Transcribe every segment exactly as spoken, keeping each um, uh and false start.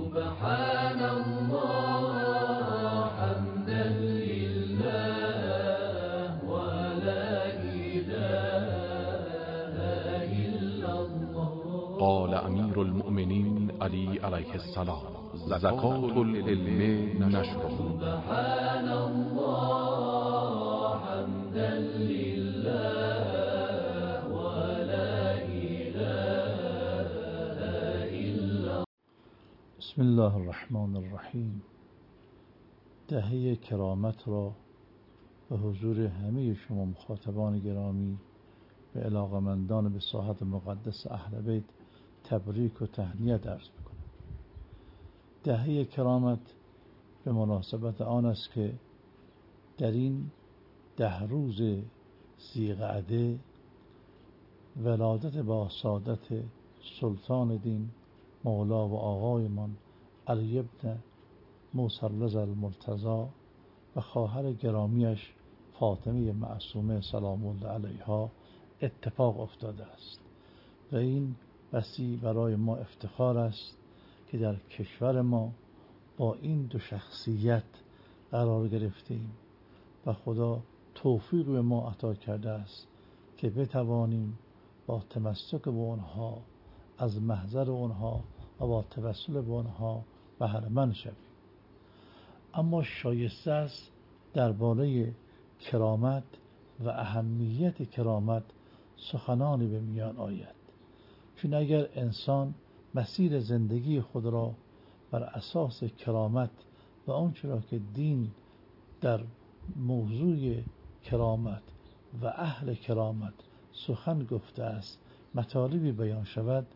سبحان الله حمدا لله ولا إله إلا الله. قال امیر المؤمنین علی علیه السلام: زکات العلم نشره. سبحان الله حمدا لله ولا إله إلا. بسم الله الرحمن الرحیم. دهه کرامت را به حضور همه شما مخاطبان گرامی به علاقمندان به ساحت مقدس اهل بیت تبریک و تهنیت عرض می‌کنم. دهه کرامت به مناسبت آن است که در این ده روز ذی‌قعده ولادت با سعادت سلطان دین مولا و آقایمان علی ابن موسی الرضا المرتضی و خواهر گرامیش فاطمه معصومه سلام الله علیها اتفاق افتاده است و این بسی برای ما افتخار است که در کشور ما با این دو شخصیت قرار گرفتیم و خدا توفیق به ما عطا کرده است که بتوانیم با تمسک به آنها از محضر آنها و با توسل به آنها بهره‌مند شویم. اما شایسته است درباره کرامت و اهمیت کرامت سخنانی به میان آید، چون اگر انسان مسیر زندگی خود را بر اساس کرامت و آنچه را که دین در موضوع کرامت و اهل کرامت سخن گفته است مطالبی بیان شود،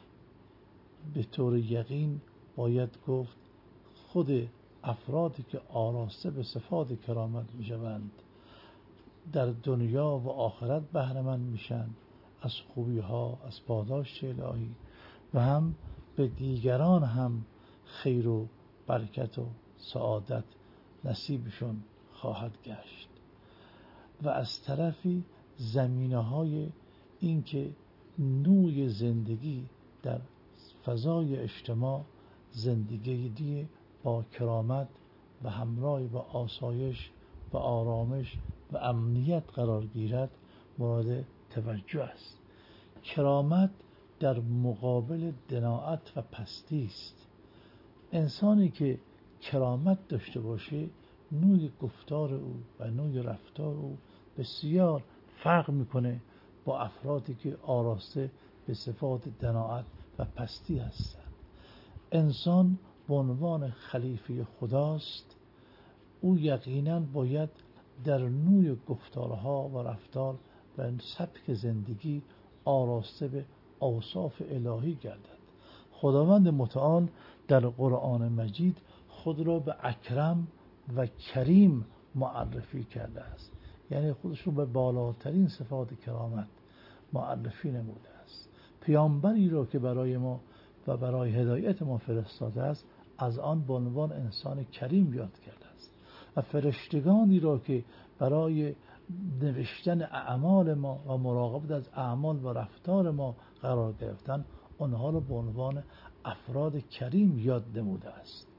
به طور یقین باید گفت خود افرادی که آراسته به صفات کرامت می شوند در دنیا و آخرت بهره‌مند میشن از خوبی ها، از پاداش الهی و هم به دیگران هم خیر و برکت و سعادت نصیبشون خواهد گشت. و از طرفی زمینه های این که نوع زندگی در فضای اجتماع زندگی دی با کرامت و همراه با آسایش و آرامش و امنیت قرار گیرد مورد توجه است. کرامت در مقابل دناعت و پستی است. انسانی که کرامت داشته باشه نوع گفتار او و نوع رفتار او بسیار فرق میکنه با افرادی که آراسته به صفات دناعت و پستی هستند. انسان به عنوان خلیفه خداست، او یقینا باید در نوع گفتارها و رفتار و سبک زندگی آراسته به اوصاف الهی گردد. خداوند متعال در قرآن مجید خود را به اکرم و کریم معرفی کرده است، یعنی خودش رو به بالاترین صفات کرامت معرفی نموده است. پیامبری را که برای ما و برای هدایت ما فرستاده است از آن به عنوان انسان کریم یاد کرده است و فرشتگانی را که برای نوشتن اعمال ما و مراقبت از اعمال و رفتار ما قرار گرفتن آنها را به عنوان افراد کریم یاد نموده است.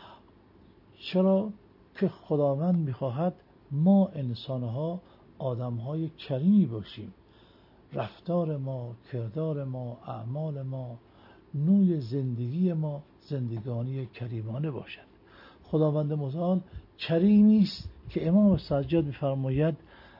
چرا که خداوند می‌خواهد ما انسان‌ها آدم‌های کریمی باشیم، رفتار ما، کردار ما، اعمال ما، نوع زندگی ما زندگانی کریمانه باشد. خداوند متعال کریمی است که امام سجاد می‌فرماید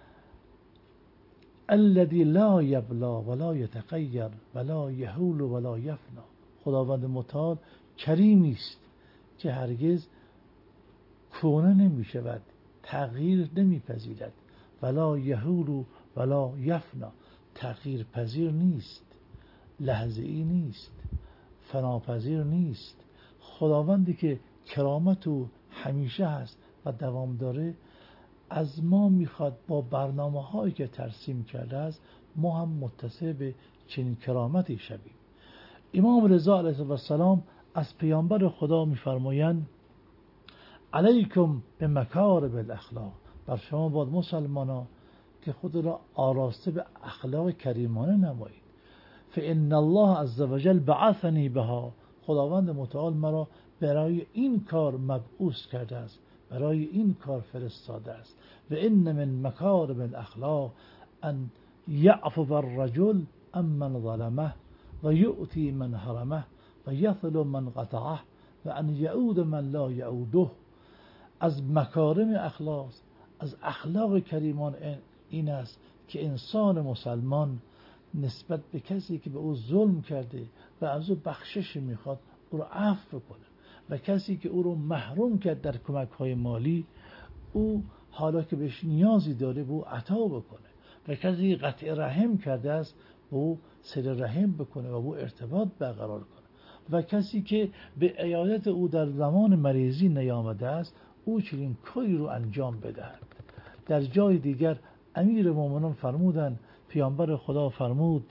الذی لا یبلا ولا یتغیر ولا یهول ولا یفنا. خداوند متعال کریمی است که هرگز کهنه نمی‌شود، تغییر نمی‌پذیرد، ولا یهول ولا یفنا، تغییر پذیر نیست، لحظه‌ای نیست، فناپذیر نیست. خداوندی که کرامت او همیشه هست و دوام داره از ما میخواد با برنامه هایی که ترسیم کرده است ما هم متصل به چنین کرامتی شویم. امام رضا علیه السلام از پیامبر خدا میفرمایند علیکم به مکارم الاخلاق، بر شما باید مسلمانا که خود را آراسته به اخلاق کریمانه نمایید. فان الله عز وجل بعثنی بها، خداوند متعال مرا برای این کار مبعوث کرده است، برای این کار فرستاده است. و ان من مکارم الاخلاق ان یعفو الرجل عن من ظلمه و یؤتی من حرمه و یصل من قطعه و ان یعود من لا یعوده. از مکارم اخلاق، از اخلاق کریمان این است که انسان مسلمان نسبت به کسی که به او ظلم کرده و از او بخشش میخواد او رو عفو کنه، و کسی که او رو محروم کرد در کمک های مالی، او حالا که بهش نیازی داره به او عطا بکنه، و کسی قطع رحم کرده است به او صله رحم بکنه و به او ارتباط برقرار کنه، و کسی که به عیادت او در زمان مریضی نیامده است او چنین کاری رو انجام بدهد. در جای دیگر امیر مومنان فرمودند، پیامبر خدا فرمود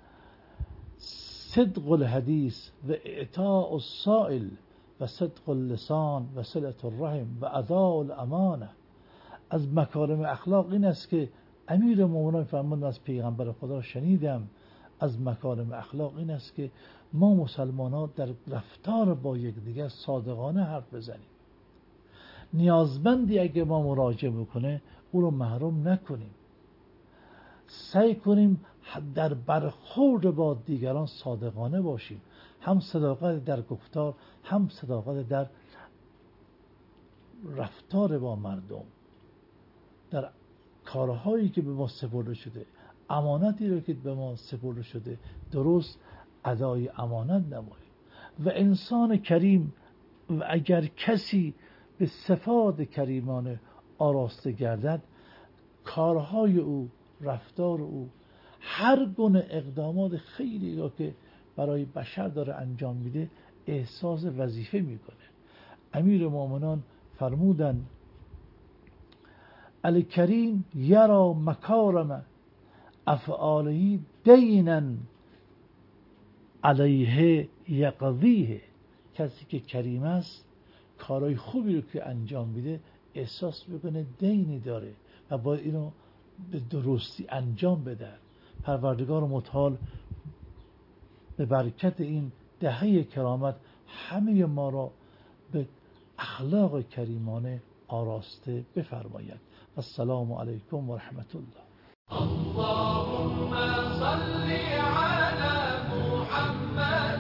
صدق الحدیث و اعطاء السائل و صدق اللسان و صلة الرحم و اداء الامانه. از مکارم اخلاق این است که امیر مومنان فرمود، از پیغمبر خدا شنیدم، از مکارم اخلاق این است که ما مسلمان ها در رفتار با یکدیگر صادقانه حرف بزنیم. نیازمندی اگه ما مراجعه بکنه او رو محروم نکنیم. سعی کنیم در برخورد با دیگران صادقانه باشیم، هم صداقت در گفتار، هم صداقت در رفتار با مردم، در کارهایی که به ما سپرده شده، امانتی رو که به ما سپرده شده درست ادای امانت نماییم. و انسان کریم و اگر کسی به صفات کریمانه آراسته گردد، کارهای او، رفتار او، هر گونه اقدامات خیلی را که برای بشر داره انجام میده احساس وظیفه میکنه. امیر مومنان فرمودن الکریم یرا مکارم افعاله دینا علیه یقضیه. کسی که کریم است کارهای خوبی رو که انجام میده احساس میکنه دینی داره و باید اینو به درستی انجام بده. پروردگار متعال به برکت این دهه کرامت همه ما را به اخلاق کریمانه آراسته بفرماید. السلام علیکم و رحمت الله. اللهم صل على محمد